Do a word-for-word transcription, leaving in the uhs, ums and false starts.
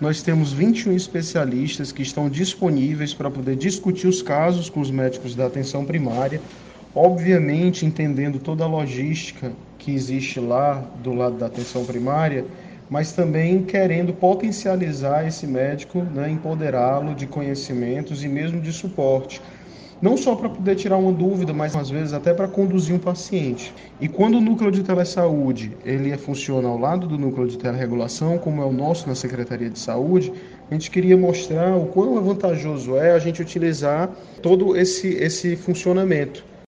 nós temos vinte e um especialistas que estão disponíveis para poder discutir os casos com os médicos da atenção primária, obviamente entendendo toda a logística que existe lá do lado da atenção primária, mas também querendo potencializar esse médico, né, empoderá-lo de conhecimentos e mesmo de suporte. Não só para poder tirar uma dúvida, mas às vezes até para conduzir um paciente. E quando o núcleo de telesaúde ele funciona ao lado do núcleo de teleregulação, como é o nosso na Secretaria de Saúde, a gente queria mostrar o quão vantajoso é a gente utilizar todo esse, esse funcionamento.